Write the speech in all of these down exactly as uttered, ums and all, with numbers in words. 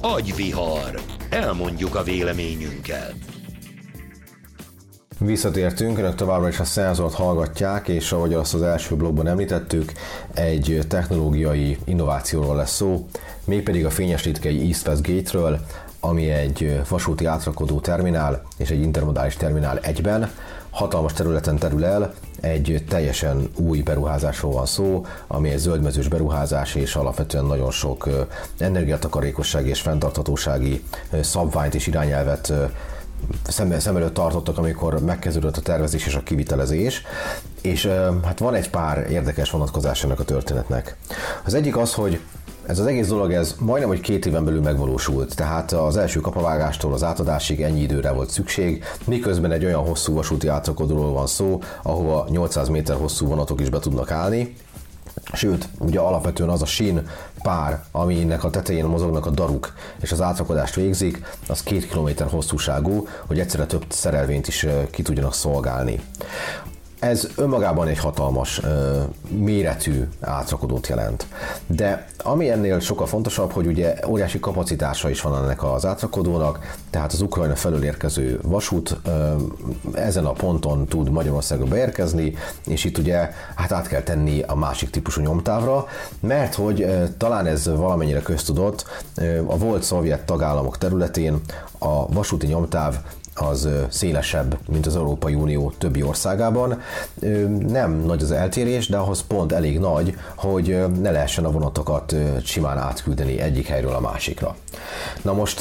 Agyvihar. Elmondjuk a véleményünket. Visszatértünk, önök továbbra is a Szenzort hallgatják, és ahogy azt az első blogban említettük, egy technológiai innovációról lesz szó, mégpedig a Fényes-Litkei East-West Gate-ről, ami egy vasúti átrakodó terminál és egy intermodális terminál egyben. Hatalmas területen terül el, egy teljesen új beruházásról van szó, ami egy zöldmezős beruházás, és alapvetően nagyon sok energiatakarékossági és fenntarthatósági szabványt és irányelvet szem, szem előtt tartottak, amikor megkezdődött a tervezés és a kivitelezés, és hát van egy pár érdekes vonatkozás ennek a történetnek. Az egyik az, hogy ez az egész dolog, ez majdnem, hogy két éven belül megvalósult, tehát az első kapavágástól az átadásig ennyi időre volt szükség, miközben egy olyan hosszú vasúti átrakodóról van szó, ahova nyolcszáz méter hosszú vonatok is be tudnak állni. Sőt, ugye alapvetően az a sín pár, aminek a tetején mozognak a daruk, és az átrakodást végzik, az két kilométer hosszúságú, hogy egyszerre több szerelvényt is ki tudjanak szolgálni. Ez önmagában egy hatalmas méretű átrakodót jelent. De ami ennél sokkal fontosabb, hogy ugye óriási kapacitása is van ennek az átrakodónak, tehát az Ukrajna felől érkező vasút ezen a ponton tud Magyarországra beérkezni, és itt ugye hát át kell tenni a másik típusú nyomtávra, mert hogy talán ez valamennyire köztudott, a volt szovjet tagállamok területén a vasúti nyomtáv az szélesebb, mint az Európai Unió többi országában. Nem nagy az eltérés, de ahhoz pont elég nagy, hogy ne lehessen a vonatokat simán átküldeni egyik helyről a másikra. Na most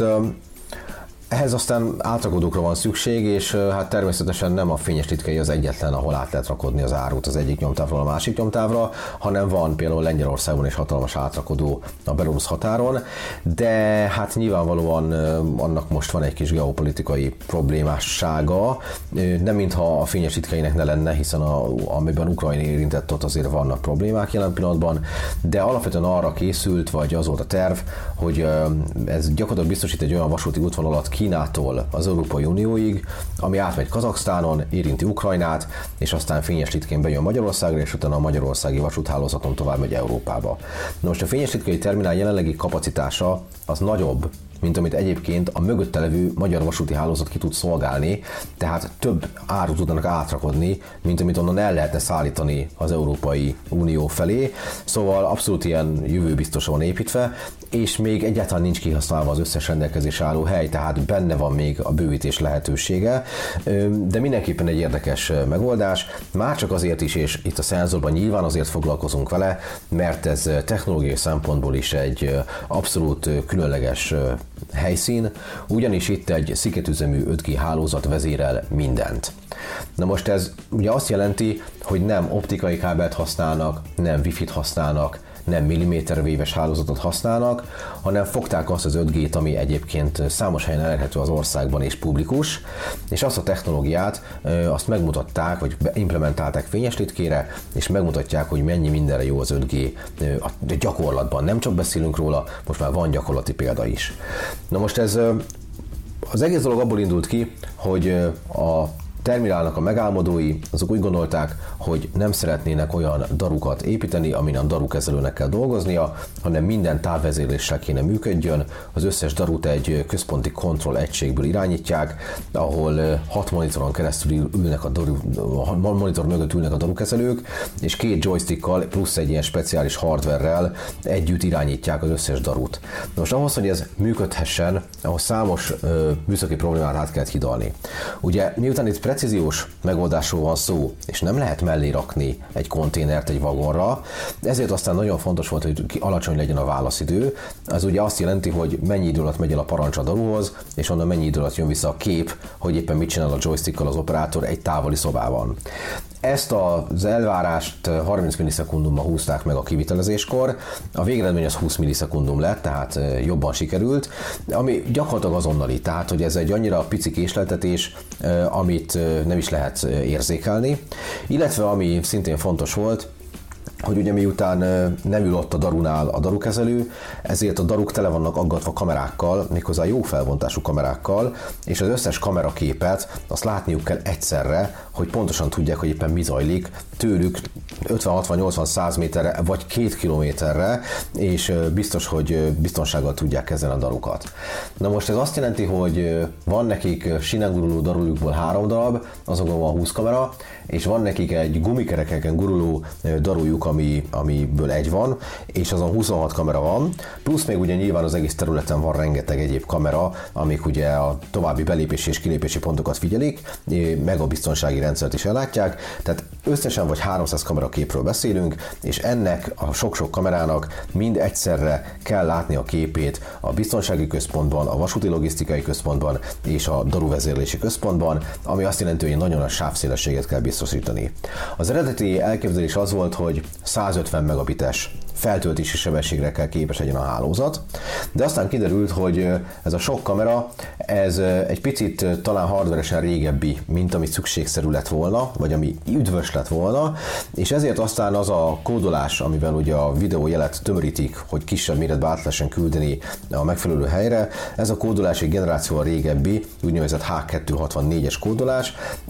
ehhez aztán átrakodókra van szükség, és hát természetesen nem a Fényes-Litkei az egyetlen, ahol át lehet rakodni az árut az egyik nyomtávról a másik nyomtávra, hanem van például Lengyelországban is hatalmas átrakodó a belorusz határon, de hát nyilvánvalóan annak most van egy kis geopolitikai problémássága, nem mintha a Fényes-Litkeinek ne lenne, hiszen a, amiben Ukrajna érintett, ott azért vannak problémák jelen pillanatban, de alapvetően arra készült, vagy az volt a terv, hogy ez gyakorlatilag biztosít egy olyan vasúti útvonalat Kínától az Európai Unióig, ami átmegy Kazaksztánon, érinti Ukrajnát, és aztán Fényes-Litkén bejön Magyarországra, és utána a magyarországi vasúthálózaton tovább megy Európába. Na most a Fényes-Litkei terminál jelenlegi kapacitása az nagyobb, mint amit egyébként a mögötte levő magyar vasúti hálózat ki tud szolgálni, tehát több árut tudnak átrakodni, mint amit onnan el lehetne szállítani az Európai Unió felé. Szóval abszolút ilyen jövőbiztosan van építve, és még egyáltalán nincs kihasználva az összes rendelkezés álló hely, tehát benne van még a bővítés lehetősége, de mindenképpen egy érdekes megoldás, már csak azért is, és itt a Szenzorban nyilván azért foglalkozunk vele, mert ez technológiai szempontból is egy abszolút különleges helyszín, ugyanis itt egy sziketüzemű öt G hálózat vezérel mindent. Na most ez ugye azt jelenti, hogy nem optikai kábelt használnak, nem wifi-t használnak, nem millimétervéves hálózatot használnak, hanem fogták azt az öt G-t, ami egyébként számos helyen elérhető az országban és publikus, és azt a technológiát azt megmutatták, vagy implementálták Fényes-Litkére, és megmutatják, hogy mennyi mindenre jó az öt G a gyakorlatban. Nem csak beszélünk róla, most már van gyakorlati példa is. Na most ez az egész dolog abból indult ki, hogy a terminálnak a megálmodói, azok úgy gondolták, hogy nem szeretnének olyan darukat építeni, amin a darukezelőnek kell dolgoznia, hanem minden távvezérléssel kéne működjön. Az összes darut egy központi kontroll egységből irányítják, ahol hat monitoron keresztül ülnek a daru, a monitor mögött ülnek a darukezelők, és két joystickkal plusz egy ilyen speciális hardverrel együtt irányítják az összes darut. Most ahhoz, hogy ez működhessen, ahhoz számos ö, műszaki problémát át kellett hidalni. Ugye miután itt precíziós megoldásról van szó, és nem lehet mellé rakni egy konténert egy vagonra, ezért aztán nagyon fontos volt, hogy alacsony legyen a válaszidő. Az ugye azt jelenti, hogy mennyi idő alatt megy el a parancs a daruhoz, és onnan mennyi idő alatt jön vissza a kép, hogy éppen mit csinál a joystickkal az operátor egy távoli szobában. Ezt az elvárást harminc millisekundumban húzták meg a kivitelezéskor, a végeredmény az húsz millisekundum lett, tehát jobban sikerült, ami gyakorlatilag azonnali, tehát hogy ez egy annyira pici késleltetés, amit nem is lehet érzékelni, illetve ami szintén fontos volt, hogy ugye miután nem ül ott a darunál a darukezelő, ezért a daruk tele vannak aggatva kamerákkal, méghozzá jó felbontású kamerákkal, és az összes kameraképet azt látniuk kell egyszerre, hogy pontosan tudják, hogy éppen mi zajlik tőlük ötven, hatvan, nyolcvan, száz méterre, vagy két kilométerre, és biztos, hogy biztonsággal tudják kezelni a darukat. Na most ez azt jelenti, hogy van nekik sínen guruló darulukból három darab, azokon van húsz kamera, és van nekik egy gumikerekeken guruló daruljuk, ami, amiből egy van, és azon huszonhat kamera van, plusz még ugye nyilván az egész területen van rengeteg egyéb kamera, amik ugye a további belépési és kilépési pontokat figyelik, meg a biztonsági rendszert is ellátják, tehát összesen vagy háromszáz kameraképről beszélünk, és ennek a sok-sok kamerának mind egyszerre kell látni a képét a biztonsági központban, a vasúti logisztikai központban és a daruvezérlési központban, ami azt jelenti, hogy nagyon nagy sávszélességet kell biztosítani. Az eredeti elképzelés az volt, hogy százötven megabites feltöltési sebességre kell képes legyen a hálózat, de aztán kiderült, hogy ez a sok kamera, ez egy picit talán hardveresen régebbi, mint ami szükségszerű lett volna, vagy ami üdvös lett volna, és ezért aztán az a kódolás, amivel ugye a videójelet tömörítik, hogy kisebb méretbe át lehessen küldeni a megfelelő helyre, ez a kódolás egy generációval régebbi, úgynevezett H kettőszázhatvannégyes kódolás.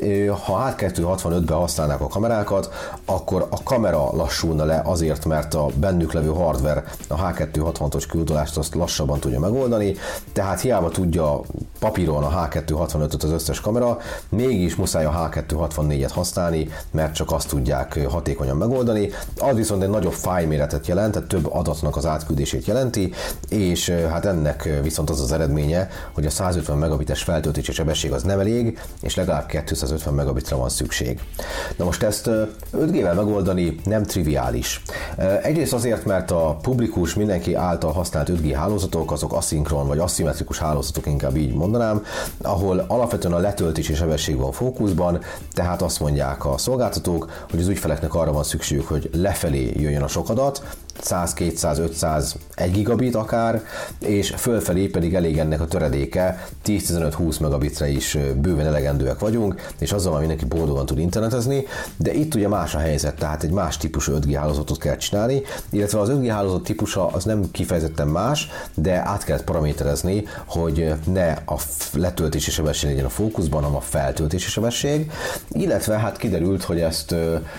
Ha H kettőszázhatvanötben használnák a kamerákat, akkor a kamera lassulna le azért, mert a bennük levő hardware a H kettőszázhatvanos kódolást azt lassabban tudja megoldani, tehát hiába tudja papíron a H kettőszázhatvanötöt az összes kamera, mégis muszáj a H kettőszázhatvannégyet használni, mert csak azt tudják hatékonyan megoldani. Az viszont egy nagyobb fájlméretet jelent, tehát több adatnak az átküldését jelenti, és hát ennek viszont az az eredménye, hogy a százötven megabites feltöltési sebesség az nem elég, és legalább kétszázötven megabitre van szükség. Na most ezt öt G-vel megoldani nem triviális. Egyrészt azért, mert a publikus, mindenki által használt öt G hálózatok, azok aszinkron vagy aszimmetrikus hálózatok, inkább így mondanám, ahol alapvetően a letöltési sebesség van fókuszban, tehát azt mondják a szolgáltatók, hogy az ügyfeleknek arra van szükségük, hogy lefelé jöjjön a sok adat, száz, kétszáz, ötszáz, egy gigabit akár, és fölfelé pedig elég ennek a töredéke, tíz, tizenöt, húsz megabitre is bőven elegendőek vagyunk, és azzal már mindenki boldogan tud internetezni, de itt ugye más a helyzet, tehát egy más típusú öt G hálózatot kell csinálni, illetve az öt G hálózat típusa az nem kifejezetten más, de át kellett paraméterezni, hogy ne a letöltési sebesség legyen a fókuszban, hanem a feltöltési sebesség, illetve hát kiderült, hogy ezt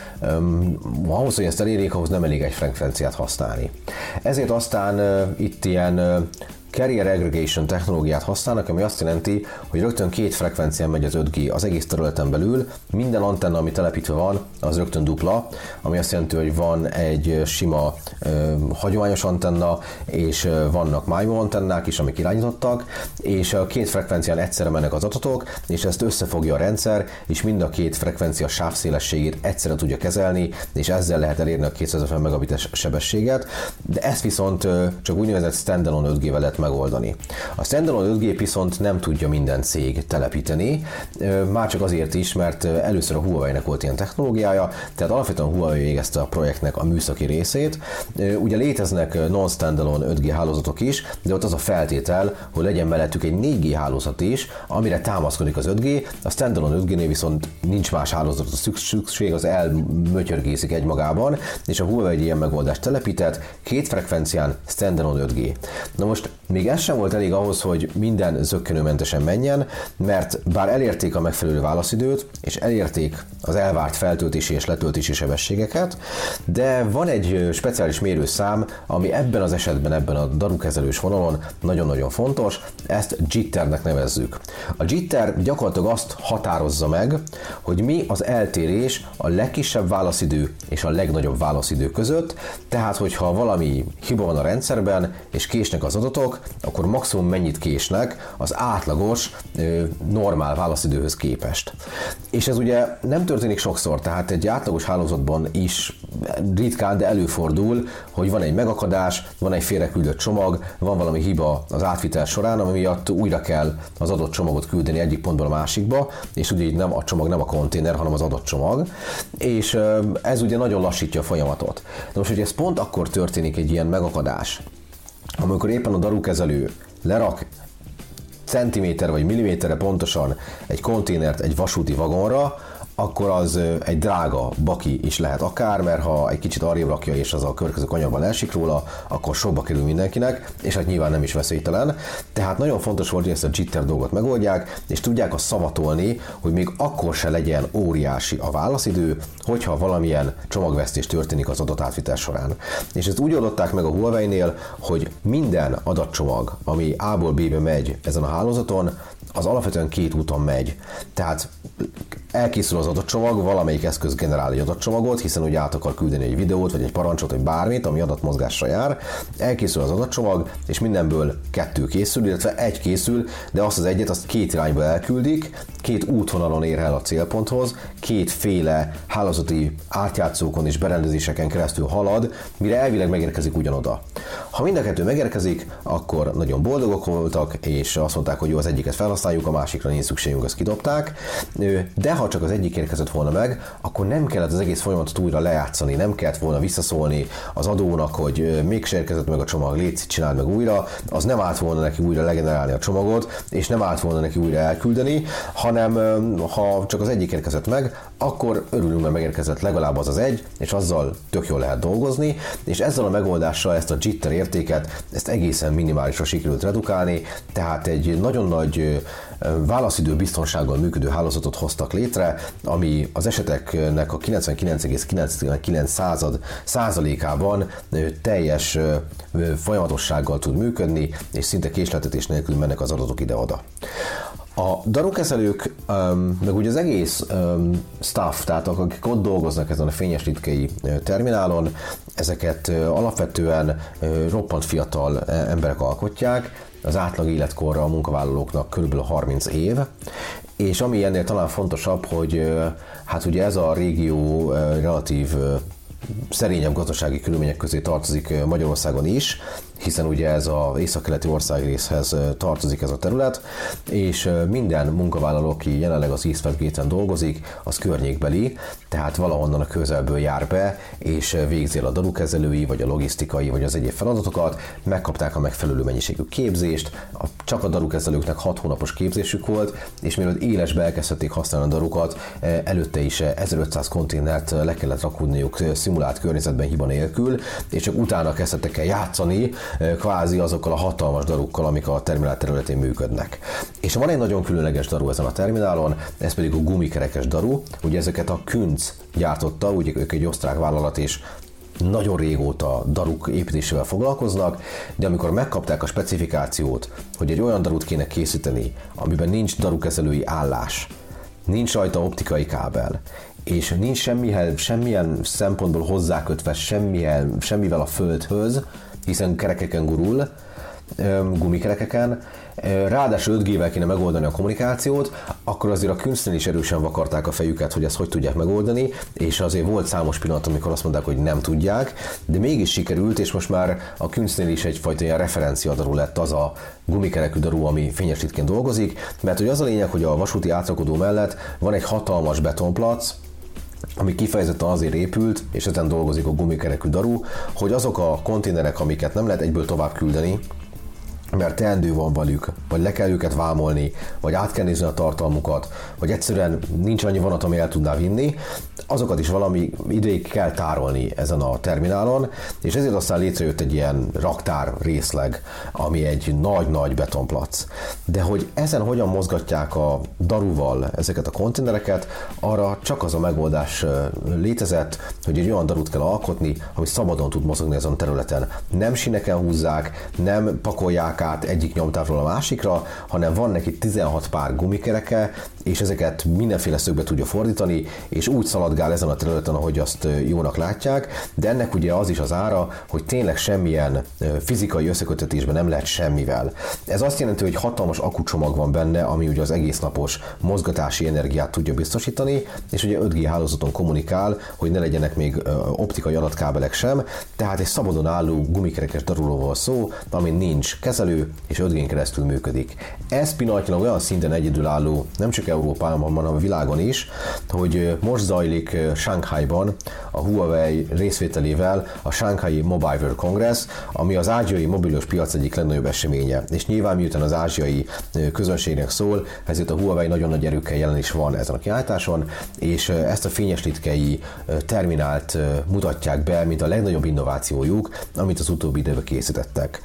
um, ahhoz, hogy ezt elérjék, ahhoz nem elég egy frekvenciát használni. Ezért aztán uh, itt ilyen uh, carrier aggregation technológiát használnak, ami azt jelenti, hogy rögtön két frekvencián megy az öt G az egész területen belül, minden antenna, ami telepítve van, az rögtön dupla, ami azt jelenti, hogy van egy sima ö, hagyományos antenna, és ö, vannak MIMO antennák is, amik irányítottak, és a két frekvencián egyszerre mennek az adatok, és ezt összefogja a rendszer, és mind a két frekvencia sávszélességét egyszerre tudja kezelni, és ezzel lehet elérni a kétszázötven megabites sebességet, de ezt viszont ö, csak úgynevezett standalone öt G-vel lehet megoldani. A standalone öt G viszont nem tudja minden cég telepíteni, már csak azért is, mert először a Huawei-nek volt ilyen technológiája, tehát alapvetően Huawei végezte a projektnek a műszaki részét. Ugye léteznek non-standalone öt G hálózatok is, de ott az a feltétel, hogy legyen mellettük egy négy G hálózat is, amire támaszkodik az öt G, a standalone öt G-nél viszont nincs más hálózatot szükség, az elmötyörgészik egymagában, és a Huawei egy ilyen megoldást telepített, két frekvencián standalone öt G. Na most még ez sem volt elég ahhoz, hogy minden zökkenőmentesen menjen, mert bár elérték a megfelelő válaszidőt, és elérték az elvárt feltöltési és letöltési sebességeket, de van egy speciális mérőszám, ami ebben az esetben, ebben a darukezelős vonalon nagyon-nagyon fontos, ezt jitternek nevezzük. A jitter gyakorlatilag azt határozza meg, hogy mi az eltérés a legkisebb válaszidő és a legnagyobb válaszidő között, tehát hogyha valami hiba van a rendszerben, és késnek az adatok, akkor maximum mennyit késnek az átlagos, normál válaszidőhöz képest. És ez ugye nem történik sokszor, tehát egy átlagos hálózatban is ritkán, de előfordul, hogy van egy megakadás, van egy félreküldött csomag, van valami hiba az átvitel során, ami miatt újra kell az adott csomagot küldeni egyik pontból a másikba, és ugye így nem a csomag nem a konténer, hanem az adott csomag, és ez ugye nagyon lassítja a folyamatot. De most, hogy ez pont akkor történik egy ilyen megakadás, amikor éppen a darukezelő lerak centiméter vagy milliméterre pontosan egy konténert egy vasúti vagonra, akkor az egy drága baki is lehet akár, mert ha egy kicsit arrébb rakja és az a következő kanyarban elsik róla, akkor sokba kerül mindenkinek, és hát nyilván nem is veszélytelen. Tehát nagyon fontos volt, hogy ezt a jitter dolgot megoldják, és tudják azt szavatolni, hogy még akkor se legyen óriási a válaszidő, hogyha valamilyen csomagvesztés történik az adatátvitás során. És ezt úgy oldották meg a Huawei-nél, hogy minden adatcsomag, ami A-ból B-be megy ezen a hálózaton, az alapvetően két úton megy. Tehát elkészül az adatcsomag, valamelyik eszköz generál egy adatcsomagot, hiszen ugye át akar küldeni egy videót, vagy egy parancsot, vagy bármit, ami adatmozgásra jár. Elkészül az adatcsomag, és mindenből kettő készül, illetve egy készül, de azt az egyet azt két irányba elküldik, két útvonalon ér el a célponthoz, kétféle hálózati átjátszókon és berendezéseken keresztül halad, mire elvileg megérkezik ugyanoda. Ha mind a kettő megérkezik, akkor nagyon boldogok voltak, és azt mondták, hogy jó, az egyiket felhasználjuk, a másikra nincs szükségünk, azt kidobták. De ha csak az egyik érkezett volna meg, akkor nem kellett az egész folyamatot újra lejátszani, nem kellett volna visszaszólni az adónak, hogy mégse érkezett meg a csomag, légy, csináld meg újra, az nem állt volna neki újra legenerálni a csomagot, és nem állt volna neki újra elküldeni, hanem ha csak az egyik érkezett meg, akkor örülünk, mert megérkezett legalább az az egy, és azzal tök jól lehet dolgozni, és ezzel a megoldással ezt a jitter értéket, ezt egészen minimálisra sikerült redukálni, tehát egy nagyon nagy válaszidő biztonsággal működő hálózatot hoztak létre, ami az eseteknek a kilencvenkilenc egész kilencvenkilenc százalékában teljes folyamatossággal tud működni, és szinte késletetés nélkül mennek az adatok ide-oda. A darukezelők, meg ugye az egész staff, tehát akik ott dolgoznak ezen a fényeslitkei terminálon, ezeket alapvetően roppant fiatal emberek alkotják, az átlag életkorra a munkavállalóknak körülbelül harminc év, és ami ennél talán fontosabb, hogy hát ugye ez a régió relatív szerényebb gazdasági körülmények közé tartozik Magyarországon is, hiszen ugye ez az északkeleti országrészhez tartozik ez a terület, és minden munkavállaló, aki jelenleg az East West Gate-en dolgozik, az környékbeli, tehát valahonnan a közelből jár be, és végzi el a darukezelői, vagy a logisztikai, vagy az egyéb feladatokat, megkapták a megfelelő mennyiségű képzést, csak a darukezelőknek hat hónapos képzésük volt, és mielőtt élesbe elkezdhették használni a darukat, előtte is ezerötszáz konténert le kellett rakódniuk szimulált környezetben hiba nélkül, és csak utána kezdtek el játszani, kvázi azokkal a hatalmas darukkal, amik a terminál területén működnek. És van egy nagyon különleges daru ezen a terminálon, ez pedig a gumikerekes daru. Ugye ezeket a Künz gyártotta, ugye ők egy osztrák vállalat, és nagyon régóta daruk építésével foglalkoznak, de amikor megkapták a specifikációt, hogy egy olyan darut kéne készíteni, amiben nincs darukezelői állás, nincs rajta optikai kábel, és nincs semmilyen, semmilyen szempontból hozzákötve semmilyen, semmivel a földhöz, hiszen kerekeken gurul, gumikerekeken, ráadásul öt G-vel kéne megoldani a kommunikációt, akkor azért a Künznél is erősen vakarták a fejüket, hogy ezt hogy tudják megoldani, és azért volt számos pillanat, amikor azt mondták, hogy nem tudják, de mégis sikerült, és most már a Künznél is egyfajta ilyen referenciadaru lett az a gumikerekű daru, ami fényeslittként dolgozik, mert hogy az a lényeg, hogy a vasúti átrakodó mellett van egy hatalmas betonplac, ami kifejezetten azért épült, és ezen dolgozik a gumikerekű daru, hogy azok a konténerek, amiket nem lehet egyből tovább küldeni, mert teendő van velük, vagy le kell őket vámolni, vagy át kell nézni a tartalmukat, vagy egyszerűen nincs annyi vonat, ami el tudná vinni, azokat is valami ideig kell tárolni ezen a terminálon, és ezért aztán létrejött egy ilyen raktár részleg, ami egy nagy-nagy betonplac. De hogy ezen hogyan mozgatják a daruval ezeket a konténereket, arra csak az a megoldás létezett, hogy egy olyan darut kell alkotni, ami szabadon tud mozogni ezen a területen. Nem sineken húzzák, nem pakolják át egyik nyomtávról a másikra, hanem van neki tizenhat pár gumikereke, és ezeket mindenféle szögbe tudja fordítani, és úgy szaladgál ezen a területen, ahogy azt jónak látják, de ennek ugye az is az ára, hogy tényleg semmilyen fizikai összekötetésben nem lehet semmivel. Ez azt jelenti, hogy hatalmas akkucsomag van benne, ami ugye az egész napos mozgatási energiát tudja biztosítani, és ugye öt G hálózaton kommunikál, hogy ne legyenek még optikai adatkábelek sem, tehát egy szabadon álló gumikerekes daruról szó, ami nincs kezelő, kezelő és öt Gén keresztül működik. Ez pillanatnyilag olyan szinten egyedülálló, nem csak Európában, hanem a világon is, hogy most zajlik Shanghaiban a Huawei részvételével a Shanghai Mobile World Congress, ami az ázsiai mobilos piac egyik legnagyobb eseménye. És nyilván miután az ázsiai közönségnek szól, ezért a Huawei nagyon nagy erőkkel jelen is van ezen a kiállításon, és ezt a fényeslitkei terminált mutatják be, mint a legnagyobb innovációjuk, amit az utóbbi időben készítettek.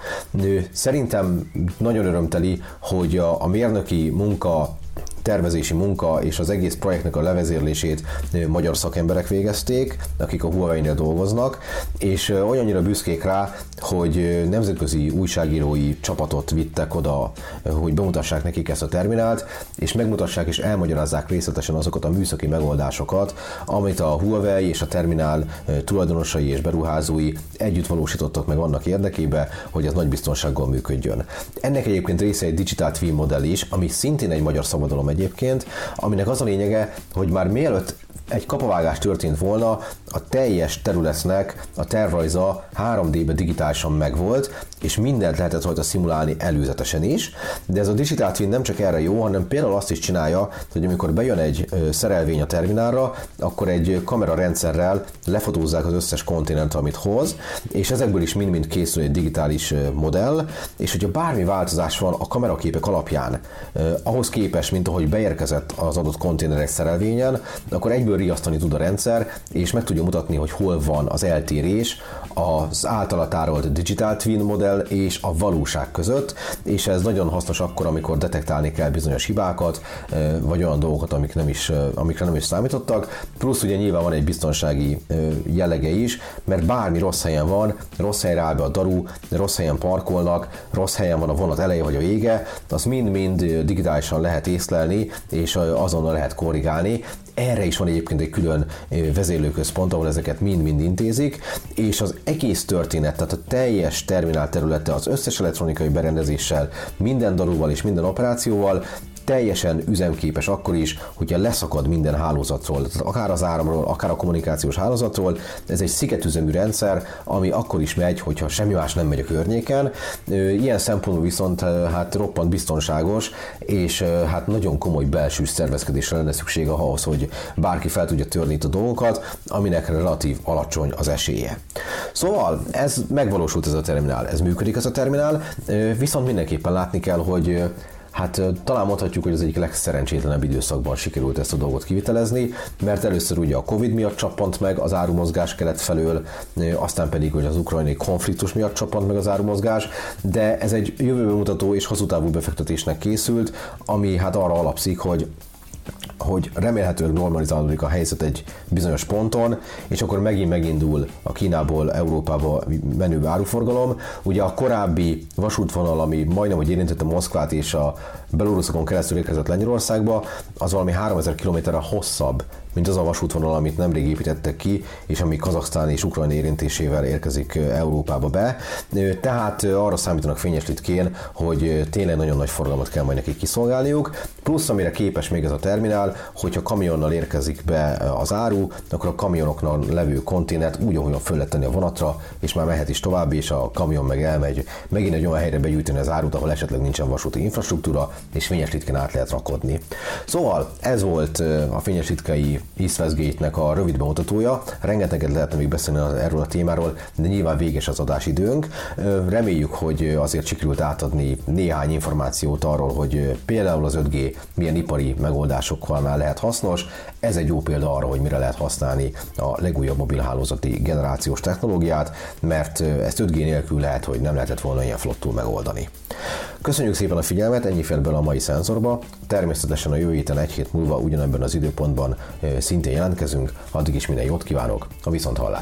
Szerintem nagyon örömteli, hogy a, a mérnöki munka, tervezési munka és az egész projektnek a levezérlését magyar szakemberek végezték, akik a Huawei-nél dolgoznak, és olyannyira büszkék rá, hogy nemzetközi újságírói csapatot vittek oda, hogy bemutassák nekik ezt a terminált, és megmutassák és elmagyarázzák részletesen azokat a műszaki megoldásokat, amit a Huawei és a terminál tulajdonosai és beruházói együtt valósítottak meg annak érdekében, hogy ez nagy biztonsággal működjön. Ennek egyébként része egy Digital Twin modell is, ami szintén egy magyar szabadalom egyébként, aminek az a lényege, hogy már mielőtt egy kapavágás történt volna, a teljes területnek a tervrajza három dé-be digitálisan megvolt, és mindent lehetett rajta szimulálni előzetesen is, de ez a Digital Twin nem csak erre jó, hanem például azt is csinálja, hogy amikor bejön egy szerelvény a terminálra, akkor egy kamerarendszerrel lefotózzák az összes konténert, amit hoz, és ezekből is mind-mind készül egy digitális modell, és hogyha bármi változás van a kameraképek alapján, ahhoz képest, mint ahogy beérkezett az adott konténer egy szerelvényen, akkor egyből riasztani tud a rendszer, és meg tudja mutatni, hogy hol van az eltérés az általa tárolt Digital Twin modell és a valóság között, és ez nagyon hasznos akkor, amikor detektálni kell bizonyos hibákat, vagy olyan dolgokat, amik nem is, amikre nem is számítottak. Plusz ugye nyilván van egy biztonsági jellege is, mert bármi rossz helyen van, rossz helyre áll be a daru, rossz helyen parkolnak, rossz helyen van a vonat eleje vagy a vége, azt mind-mind digitálisan lehet észlelni, és azonnal lehet korrigálni. Erre is van egyébként egy külön vezérlőközpont, ahol ezeket mind-mind intézik, és az egész történet, tehát a teljes terminál területe az összes elektronikai berendezéssel, minden daruval és minden operációval teljesen üzemképes akkor is, hogyha leszakad minden hálózatról, tehát akár az áramról, akár a kommunikációs hálózatról. Ez egy szigetüzemű rendszer, ami akkor is megy, hogyha semmi más nem megy a környéken. Ilyen szempontból viszont hát roppant biztonságos, és hát nagyon komoly belső szervezkedésre lenne szüksége ahhoz, hogy bárki fel tudja törni itt a dolgokat, aminek relatív alacsony az esélye. Szóval ez megvalósult ez a terminál, ez működik ez a terminál, viszont mindenképpen látni kell, hogy hát talán mondhatjuk, hogy az egyik legszerencsétlenebb időszakban sikerült ezt a dolgot kivitelezni, mert először ugye a Covid miatt csappant meg az árumozgás kelet felől, aztán pedig hogy az ukrajnai konfliktus miatt csappant meg az árumozgás, de ez egy jövőbe mutató és hosszú távú befektetésnek készült, ami hát arra alapszik, hogy hogy remélhetőleg normalizálódik a helyzet egy bizonyos ponton, és akkor megint megindul a Kínából Európába menő áruforgalom. Ugye a korábbi vasútvonal, ami majdnem, hogy érintette Moszkvát és a beloruszokon keresztül érkezett Lengyelországba, az valami háromezer kilométerrel hosszabb, mint az a vasútvonal, amit nemrég építettek ki, és ami Kazaksztán és Ukrajna érintésével érkezik Európába be. Tehát arra számítanak fényeslitkén, hogy tényleg nagyon nagy forgalmat kell majd nekik kiszolgálniuk. Plusz, amire képes még ez a terminál, hogyha kamionnal érkezik be az áru, akkor a kamionoknál levő konténert úgy, ahogyan föl lehet tenni a vonatra, és már mehet is tovább, és a kamion meg elmegy megint egy olyan helyre begyűjteni az árut, ahol esetleg nincsen vasúti infrastruktúra, és fényeslitkén át lehet rakodni. Szóval ez volt a fényeslitkei East West Gate-nek a rövid bemutatója. Rengeteget lehetne még beszélni erről a témáról, de nyilván véges az adásidőnk. Reméljük, hogy azért sikerült átadni néhány információt arról, hogy például az öt G milyen ipari megoldásokkal lehet hasznos. Ez egy jó példa arra, hogy mire lehet használni a legújabb mobilhálózati generációs technológiát, mert ezt öt G nélkül lehet, hogy nem lehetett volna ilyen flottul megoldani. Köszönjük szépen a figyelmet, ennyi fér bele a mai szenzorba. Természetesen a jövő héten egy hét múlva ugyanebben az időpontban szintén jelentkezünk. Addig is minden jót kívánok, a viszonthallásra!